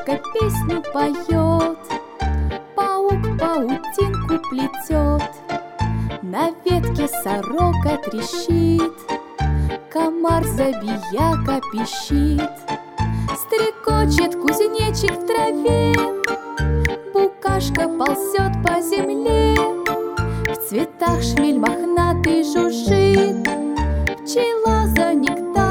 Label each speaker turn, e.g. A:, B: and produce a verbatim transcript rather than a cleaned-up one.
A: птичка песню поет, паук паутинку плетет, на ветке сорока трещит, комар забияка пищит, стрекочет кузнечик в траве, букашка ползет по земле, в цветах шмель мохнатый жужжит, пчела за нектар